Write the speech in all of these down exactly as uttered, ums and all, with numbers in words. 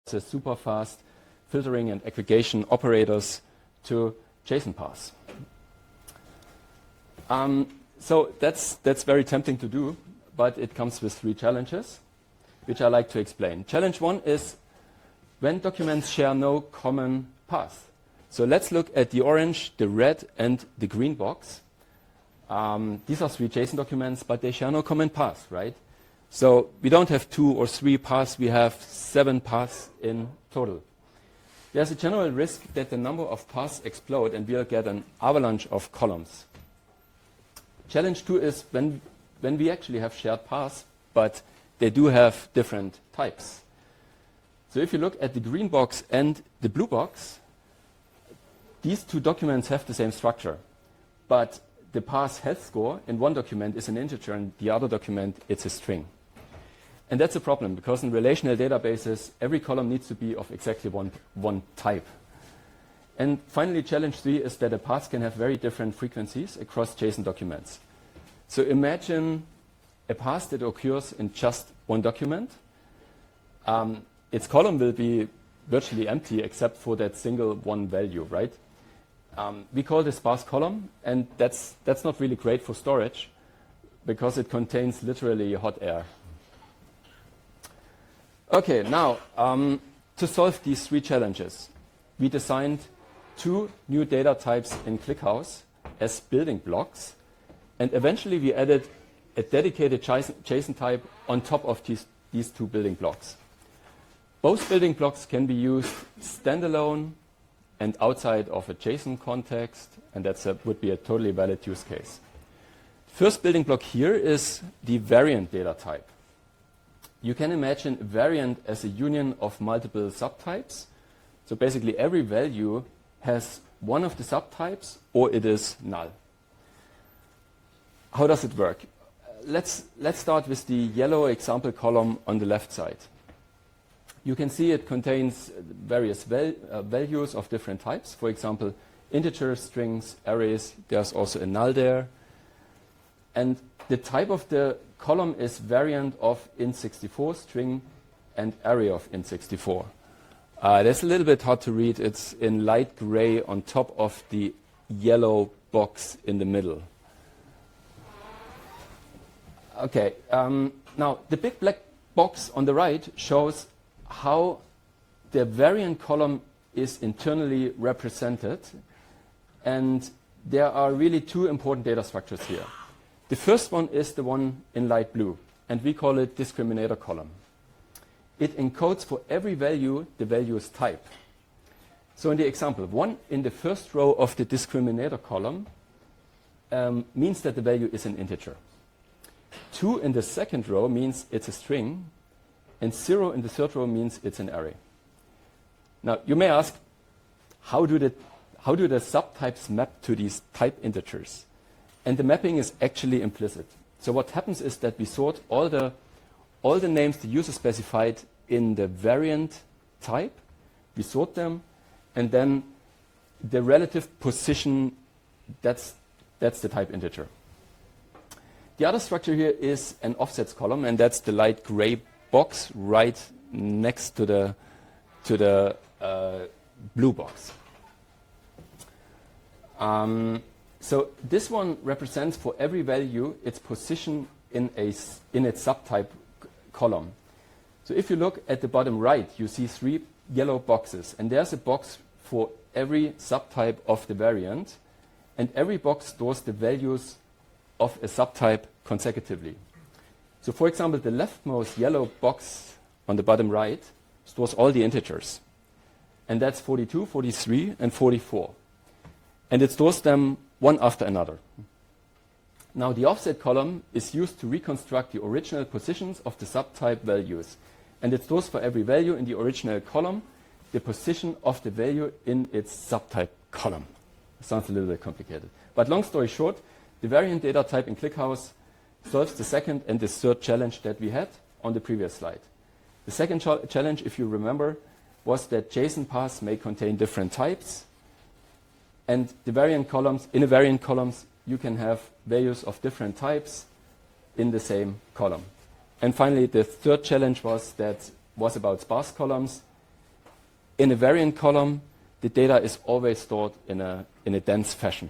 super fast filtering and aggregation operators to JSON parse. Um, so that's, that's very tempting to do, but it comes with three challenges, which I like to explain. Challenge one is when documents share no common path. So let's look at the orange, the red, and the green box. Um, these are three JSON documents, but they share no common path, right? So we don't have two or three paths, we have seven paths in total. There's a general risk that the number of paths explode and we'll get an avalanche of columns. Challenge two is when, when we actually have shared paths, but they do have different types. So if you look at the green box and the blue box, these two documents have the same structure, but the path health score in one document is an integer and the other document it's a string. And that's a problem because in relational databases, every column needs to be of exactly one, one type. And finally, challenge three is that a path can have very different frequencies across JSON documents. So imagine a path that occurs in just one document. Um, its column will be virtually empty except for that single one value, right? Um, we call this sparse column, and that's, that's not really great for storage because it contains literally hot air. Okay, now, um, to solve these three challenges, we designed two new data types in ClickHouse as building blocks, and eventually we added a dedicated JSON type on top of these, these two building blocks. Both building blocks can be used standalone and outside of a JSON context, and that would be a totally valid use case. First building block here is the variant data type. You can imagine a variant as a union of multiple subtypes. So basically every value has one of the subtypes or it is null. How does it work? Let's, let's start with the yellow example column on the left side. You can see it contains various val uh, values of different types. For example, integers, strings, arrays. There's also a null there. And the type of the column is variant of int sixty-four, string, and array of int sixty-four. Uh, that's a little bit hard to read. It's in light gray on top of the yellow box in the middle. Okay, um, now the big black box on the right shows how the variant column is internally represented. And there are really two important data structures here. The first one is the one in light blue, and we call it discriminator column. It encodes for every value the value's type. So in the example, one in the first row of the discriminator column um, means that the value is an integer. Two in the second row means it's a string, and zero in the third row means it's an array. Now, you may ask, how do the, how do the subtypes map to these type integers? And the mapping is actually implicit. So what happens is that we sort all the, all the names the user specified in the variant type, we sort them, and then the relative position, that's, that's the type integer. The other structure here is an offsets column, and that's the light gray box right next to the, to the uh, blue box. Um, so this one represents for every value its position in, a, in its subtype column. So if you look at the bottom right, you see three yellow boxes, and there's a box for every subtype of the variant, and every box stores the values of a subtype consecutively. So for example, the leftmost yellow box on the bottom right stores all the integers. And that's forty-two, forty-three, and forty-four. And it stores them one after another. Now the offset column is used to reconstruct the original positions of the subtype values. And it stores for every value in the original column the position of the value in its subtype column. It sounds a little bit complicated. But long story short, the variant data type in ClickHouse solves the second and the third challenge that we had on the previous slide. The second ch challenge, if you remember, was that JSON paths may contain different types. And the variant columns, in the variant columns, you can have values of different types in the same column. And finally, the third challenge was that was about sparse columns. In a variant column, the data is always stored in a, in a dense fashion.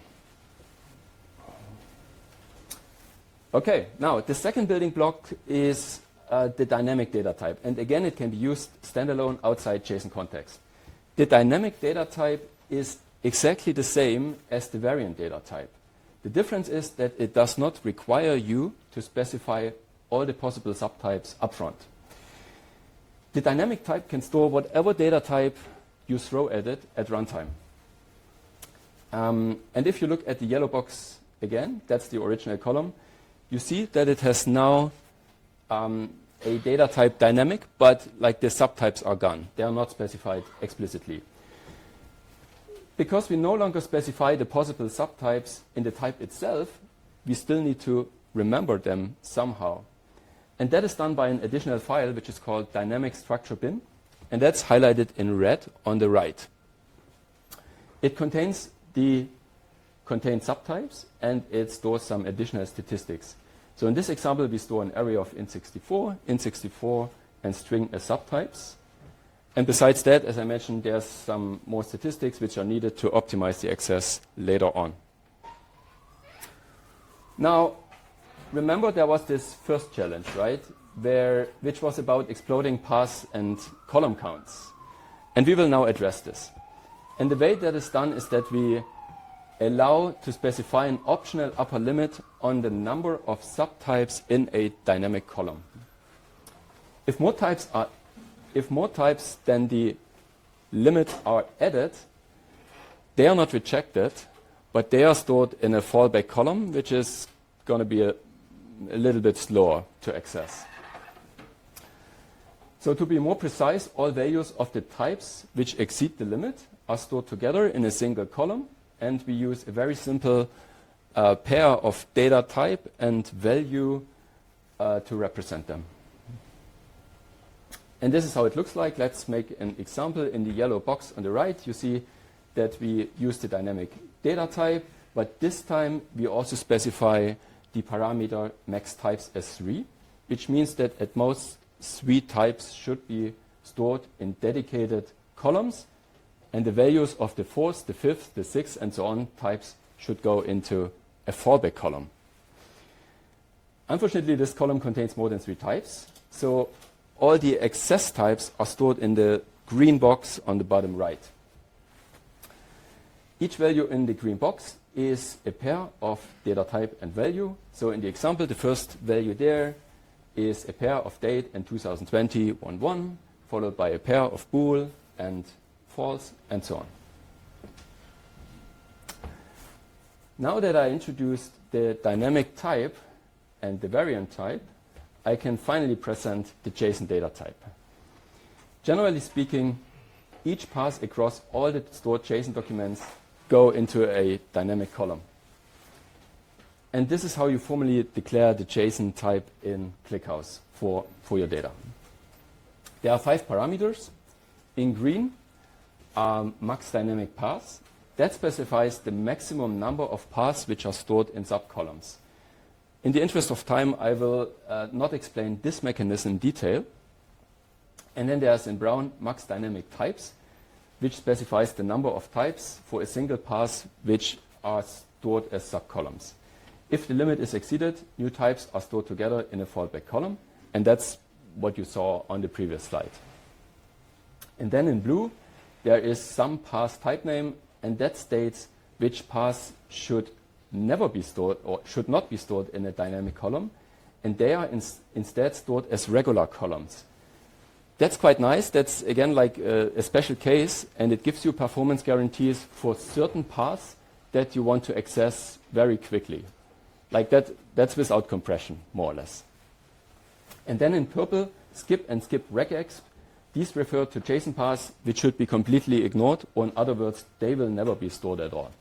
Okay, now the second building block is uh, the dynamic data type. And again, it can be used standalone outside JSON context. The dynamic data type is exactly the same as the variant data type. The difference is that it does not require you to specify all the possible subtypes upfront. The dynamic type can store whatever data type you throw at it at runtime. Um, and if you look at the yellow box again, that's the original column, you see that it has now um, a data type dynamic, but like the subtypes are gone. They are not specified explicitly. Because we no longer specify the possible subtypes in the type itself, we still need to remember them somehow. And that is done by an additional file, which is called dynamic structure bin, and that's highlighted in red on the right. It contains the contained subtypes, and it stores some additional statistics. So in this example, we store an array of int sixty-four, int sixty-four, and string as subtypes. And besides that, as I mentioned, there's some more statistics which are needed to optimize the access later on. Now, remember there was this first challenge, right? Where, which was about exploding paths and column counts. And we will now address this. And the way that is done is that we allow to specify an optional upper limit on the number of subtypes in a dynamic column. If more types are If more types than the limit are added, they are not rejected, but they are stored in a fallback column, which is going to be a, a little bit slower to access. So to be more precise, all values of the types which exceed the limit are stored together in a single column, and we use a very simple uh, pair of data type and value uh, to represent them. And this is how it looks like. Let's make an example. In the yellow box on the right, you see that we use the dynamic data type, but this time we also specify the parameter max types as three, which means that at most three types should be stored in dedicated columns, and the values of the fourth, the fifth, the sixth, and so on types should go into a fallback column. Unfortunately, this column contains more than three types, so all the access types are stored in the green box on the bottom right. Each value in the green box is a pair of data type and value. So in the example, the first value there is a pair of date and two thousand twenty, one, one, followed by a pair of bool and false, and so on. Now that I introduced the dynamic type and the variant type, I can finally present the JSON data type. Generally speaking, each pass across all the stored JSON documents go into a dynamic column. And this is how you formally declare the JSON type in ClickHouse for, for your data. There are five parameters. In green, um, max dynamic paths. That specifies the maximum number of paths which are stored in subcolumns. In the interest of time, I will uh, not explain this mechanism in detail. And then there's in brown max dynamic types, which specifies the number of types for a single path which are stored as subcolumns. If the limit is exceeded, new types are stored together in a fallback column, and that's what you saw on the previous slide. And then in blue, there is some path type name, and that states which paths should never be stored or should not be stored in a dynamic column, and they are ins instead stored as regular columns. That's quite nice. That's again like a, a special case, and it gives you performance guarantees for certain paths that you want to access very quickly. Like that, that's without compression, more or less. And then in purple, skip and skip regex, these refer to JSON paths which should be completely ignored, or in other words, they will never be stored at all.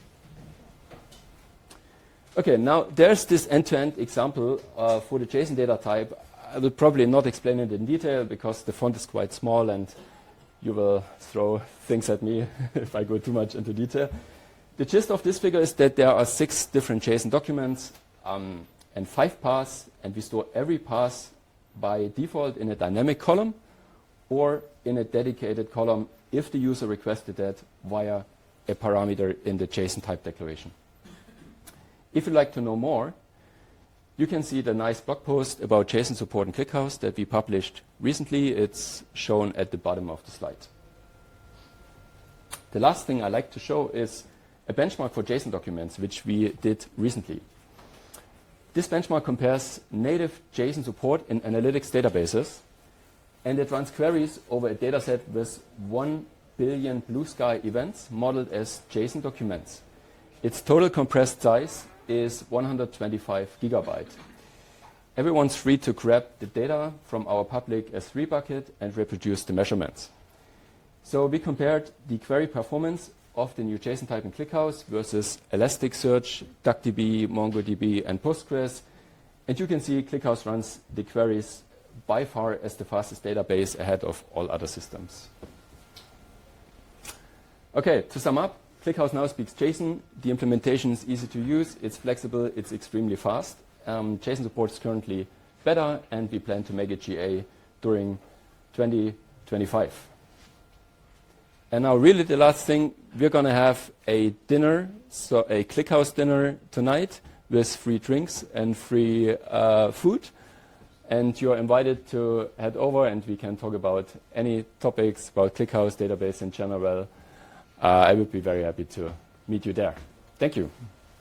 Okay, now there's this end-to-end example uh, for the JSON data type. I will probably not explain it in detail because the font is quite small and you will throw things at me if I go too much into detail. The gist of this figure is that there are six different JSON documents um, and five paths, and we store every path by default in a dynamic column or in a dedicated column if the user requested that via a parameter in the JSON type declaration. If you'd like to know more, you can see the nice blog post about JSON support in ClickHouse that we published recently. It's shown at the bottom of the slide. The last thing I like to show is a benchmark for JSON documents, which we did recently. This benchmark compares native JSON support in analytics databases, and it runs queries over a dataset with one billion blue sky events modeled as JSON documents. Its total compressed size is one hundred twenty-five gigabyte. Everyone's free to grab the data from our public S three bucket and reproduce the measurements. So we compared the query performance of the new JSON type in ClickHouse versus Elasticsearch, DuckDB, MongoDB, and Postgres. And you can see ClickHouse runs the queries by far as the fastest database ahead of all other systems. Okay, to sum up, ClickHouse now speaks JSON. The implementation is easy to use, it's flexible, it's extremely fast. Um, JSON support is currently better, and we plan to make it G A during twenty twenty-five. And now really the last thing, we're going to have a dinner, so a ClickHouse dinner tonight with free drinks and free uh, food. And you're invited to head over, and we can talk about any topics about ClickHouse database in general. Uh, I would be very happy to meet you there. Thank you.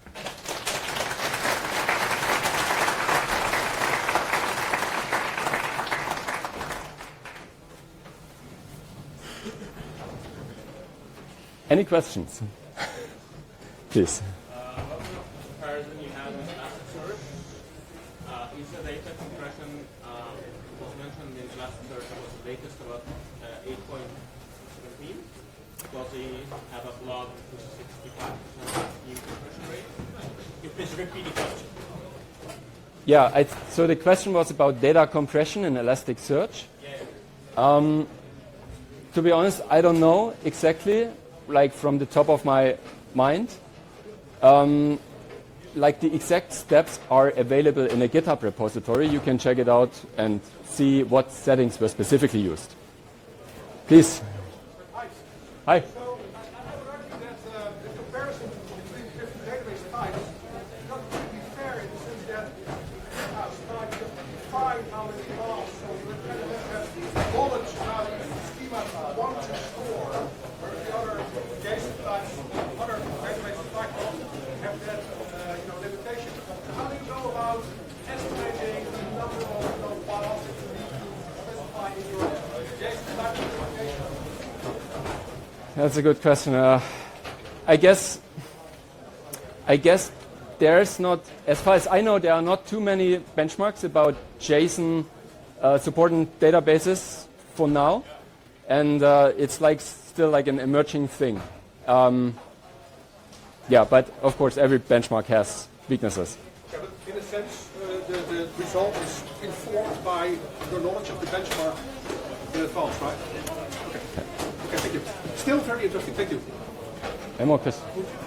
Any questions? Please. Uh, what sort of comparison you have with Elasticsearch? Uh, is the data compression uh, was mentioned in Elasticsearch was the latest about uh, eight point seventeen? Does it have a blog which is sixty-five percent new compression rate? If please repeat the question. Yeah, I th so the question was about data compression in Elasticsearch. Yeah. Um, to be honest, I don't know exactly, like from the top of my mind. Um, like the exact steps are available in a GitHub repository. You can check it out and see what settings were specifically used. Please. Hi. So I would argue that uh, the comparison between different database types is not really fair in the sense that ClickHouse tries to define how many files, so you kind of have knowledge about the schema one to store, whereas the other JSON types, other database types have that uh, you know, limitation. So how do you go about estimating the number of you know, files that you need to specify in your JSON type implementation? That's a good question. Uh, I guess, I guess there's not, as far as I know, there are not too many benchmarks about JSON uh, supporting databases for now, and uh, it's like still like an emerging thing. Um, yeah, but of course every benchmark has weaknesses. Yeah, but in a sense, uh, the, the result is informed by your knowledge of the benchmark in advance, right? Okay. Okay, thank you. Still very interesting. Thank you. Any more questions?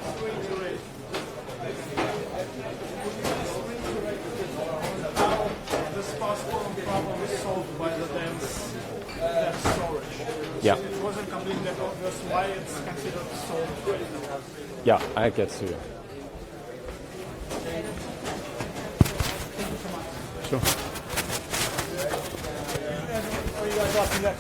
How the sparse form problem is solved by the dense, dense storage. Yeah. It wasn't completely obvious why it's considered solved. Yeah, I get to you. Sure. Are you guys asking that?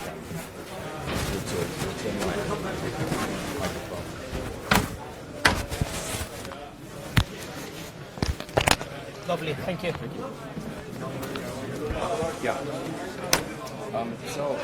Lovely, thank you. Yeah. Um, so,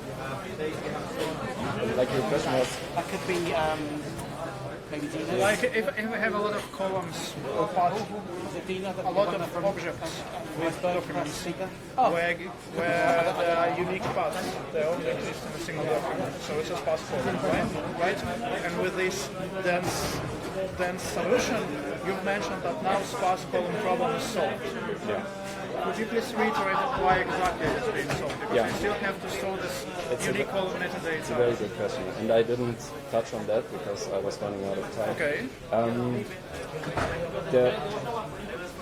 like your question was, That could be um, maybe Dina. Like if, if we have a lot of columns or parts, a lot of objects with documents where, where there are unique paths, they only exist in a single document. So it's a sparse form, right? right? And with this dense, dense solution, you've mentioned that now sparse column problem is solved. yeah. Could you please reiterate why exactly it's being solved? Because Yeah. you still have to store this It's a unique ve- column metadata. It's a very good question, and I didn't touch on that because I was running out of time. Okay. Um, the,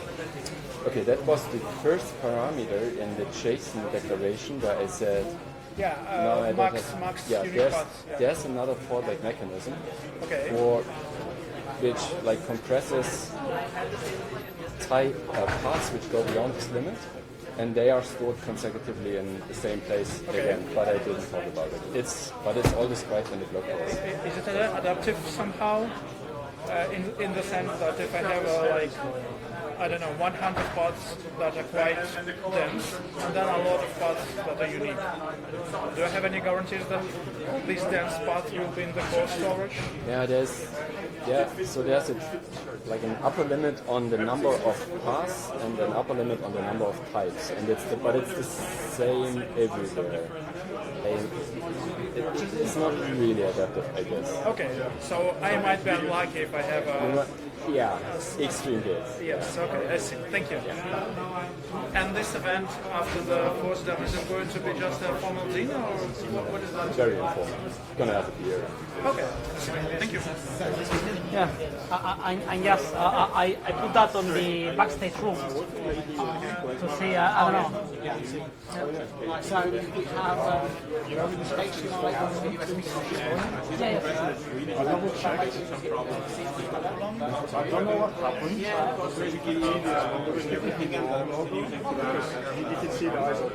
okay, that was the first parameter in the JSON declaration where I said Yeah, No, uh, I don't max, have- max yeah, unique there's, paths. Yeah. there's another fallback mechanism Okay. for which like compresses type uh, paths which go beyond this limit, and they are stored consecutively in the same place again. But I didn't talk about it. It's but it's all described in the blog post. I- Is it ad- adaptive somehow? Uh, in in the sense that if I have uh, like I don't know one hundred paths that are quite dense, and then a lot of paths that are unique. Do I have any guarantees that this dense path will be in the core storage? Yeah, there's yeah. So there's a, like an upper limit on the number of paths and an upper limit on the number of types, and it's the, but it's the same everywhere. And it, it's not really adaptive, I guess. Okay, so I might be unlucky if I have a. Yeah, extreme case. Yes, okay, I see. Thank you. And this event after the first demo, is it going to be just a formal dinner or what, what is that? Very informal. Gonna have a beer. Okay, thank you. Yeah, I, I, I just uh, I, I put that on the backstage room to see. Uh, I don't know. So we have. Um, yeah, yeah. I double checked. I don't know what happened. Basically, the everything wrong. He didn't see the eyes of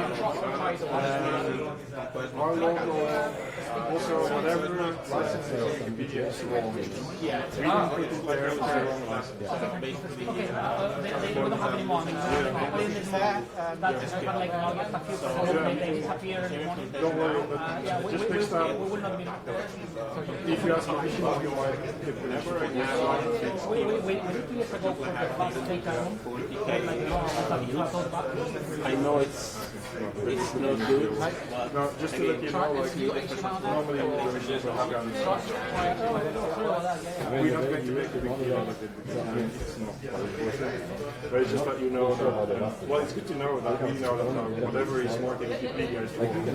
our logo, also whatever licensing Wikipedia is wrong. We didn't put it there with the wrong license. Okay, uh, they, they don't have any more. I mean, uh, in the morning, uh, that's but like uh, just a few percent they, they disappear in the morning. Don't worry, Uh, but yeah, we, just we, next we, time, we will not be. if you ask a question, you might get permission from the We, we, we, we did two years ago for the first data room. Like, you know, I know it's it's not good. No, just to let you know, like, normally when we just have guns, we're not going to make a big deal out of it because I mean, it's not very important. But it's just that you know that, well, it's good to know that we know that uh, whatever is marking Wikipedia is wrong.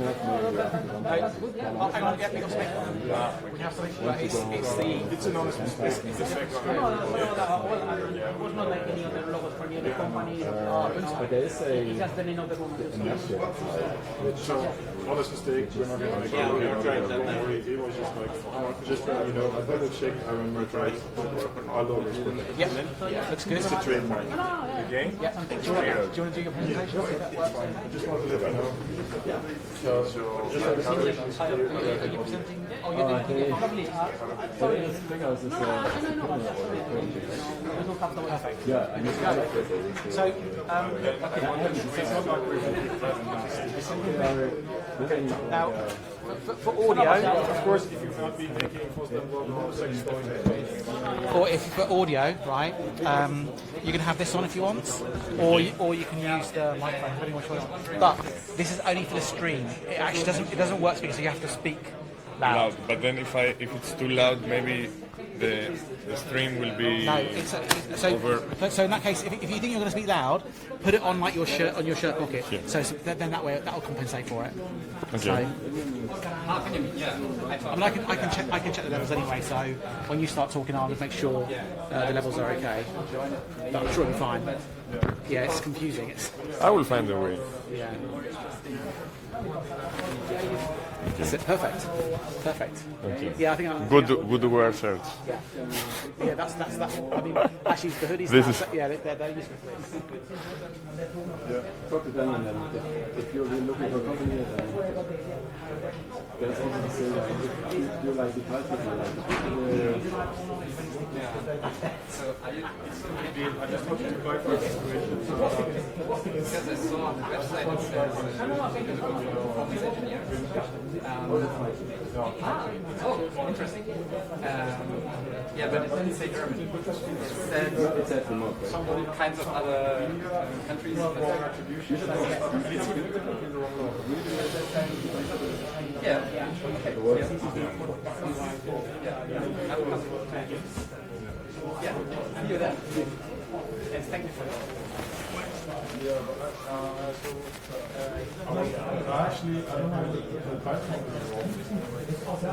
It's an honest mistake. It's a fact. it was not like any other logos for any other company. Uh, But there is a it's just the name of the room. So, honest mistake, we're not going to make a movie out of it. Don't worry, it was just like, just to let you know, I double checked, I remember trying to put our logos for it. Yeah, looks good. It's a trademark. Okay? Yeah, do you want, do you want to do your presentation? I just want to let you know. So, so just like how it is Are you presenting? Oh, you're Uh, doing the- Probably. Uh, the figures is, uh, yeah, I need to check this. So, um, now, for, for audio, of course, if you've not been making Fosdem logo sex toys, or if for audio, right, um, you can have this on if you want, or you, or you can use the microphone, depending on which one. But this is only for the stream. It actually doesn't. It doesn't work speaker, so you have to speak loud. loud, but then if I if it's too loud, maybe the the stream will be No, it's a, it's- so, over. so. So in that case, if, if you think you're going to speak loud, put it on like your shirt on your shirt pocket. Yeah. So, so then that way that will compensate for it. Okay. So, I mean, I can I can check I can check the levels anyway. So when you start talking, I'll just make sure uh, the levels are okay. But I'm sure it'll be fine. Yeah, it's confusing. It's I will find a way. yeah. That's it. Perfect. Perfect. Thank you. Yeah, I think I'm, Good good to wear shirts. Yeah, yeah, that's that's that's. I mean, actually, the hoodies. This now, is- yeah, they're, they're useful for this. Talk to them, and then if, if you're really looking for a company, then there's also the same. If you do like the culture, you like the people. I just want you to buy for a situation. Because I saw on the website it says uh, performance engineer. Um, oh, interesting. Um, yeah, but it didn't say Germany. It said It's at remote, right? all kinds of other um, countries. Yeah. Okay. Yeah. Yeah. See you then. And thank you for that. Actually, I don't know the platform is wrong.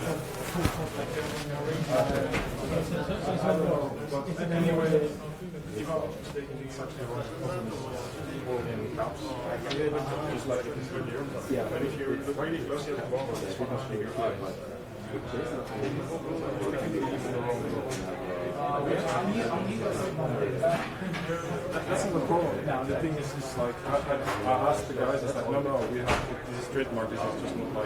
But anyway, if I'm not mistaken, it's actually one of the in house. Just like it is with you. Yeah. But if you look really closely at the bottom, it's much bigger. That's not the problem. The thing is, is like, I, I, I asked the guys, it's like, no, no, we have, this is trademark, this is just not like,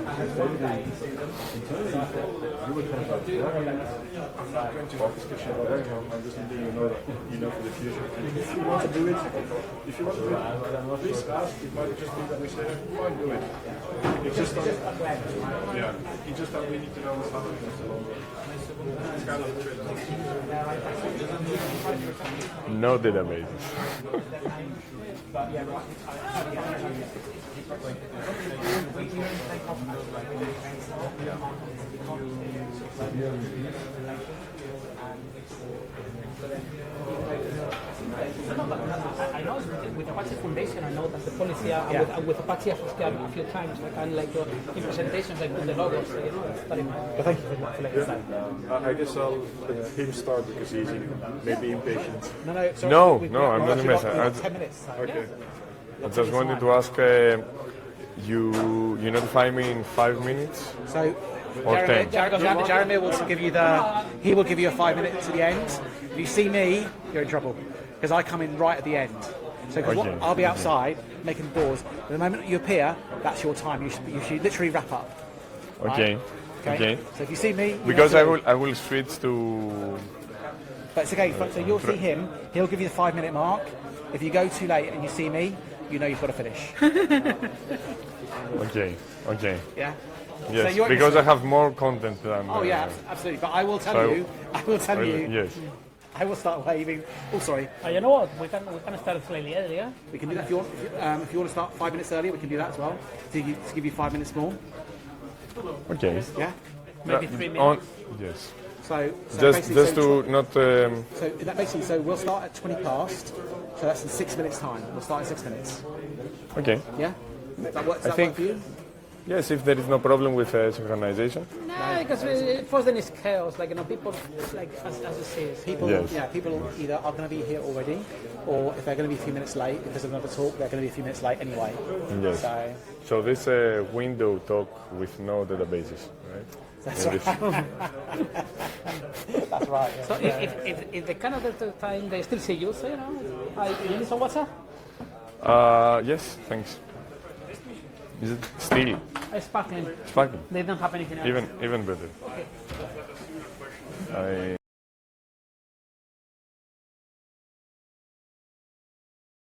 you would have that. I'm not going to discuss about anyone, I'm just letting you know that, you know, for the future. And if you want to do it, if you want to do it, please ask, it might just be that we say, fine, do it. It's just that, yeah, it's just that we need to know what's happening in the long run. It's kind of a trademark. No databases. No, but I, I know with, with Apache Foundation, I know that the policy, uh, yeah. with, uh, with Apache I've scaled a few times, like, and like uh, in presentations, like with the logos, so, you know, it's very much. But thank you for that. Yeah. Uh, I guess I'll let him start because he's maybe impatient. No, no, sorry, No, we've, no, we've I'm not actually got- impatient. we've got I- ten minutes. So. Okay. I just wanted to ask, uh, you you notify me in five minutes? So, Or Jeremy, ten. Jeremy, Jeremy will give you the. He will give you a five minutes at the end. If you see me, you're in trouble because I come in right at the end. So 'cause what, Okay, I'll be okay. outside making doors. But the moment you appear, that's your time. You should, you should literally wrap up. Okay, okay. So if you see me, you know Because what I to will do. I will switch to. But it's okay. So you'll see him. He'll give you the five minute mark. If you go too late and you see me, you know you've got to finish. Okay, okay. Yeah. Yes, So you're- because I have more content than. Oh uh, yeah, abs- absolutely. But I will tell so you. I will tell I will- you. Yes. I will start waving. Oh, sorry. Uh, you know what? We can we can start slightly earlier. We can do that if you want. If you, um, if you want to start five minutes earlier, we can do that as well. To give you, to give you five minutes more. Okay. Yeah. Maybe Uh, three on- minutes. Yes. So, so Just basically, just so, to not. Um, so that basically, so we'll start at twenty past. So that's in six minutes time. We'll start in six minutes. okay. Yeah. Does that work, does I that think- work for you? Yes, if there is no problem with uh, synchronization. No, because uh, first then it's chaos. Like you know, people like as, as you say, People, Yes. yeah, people either are going to be here already, or if they're going to be a few minutes late because of another talk, they're going to be a few minutes late anyway. Yes. So So this uh, window talk with no databases, right? that's And right. this- That's right. Yeah. So if, if, if, if they cannot at the time, they still see you. So you know, I, you need some water? Uh, yes, thanks. Is it still Uh, sparkling. sparkling? They don't have anything else. Even even better. I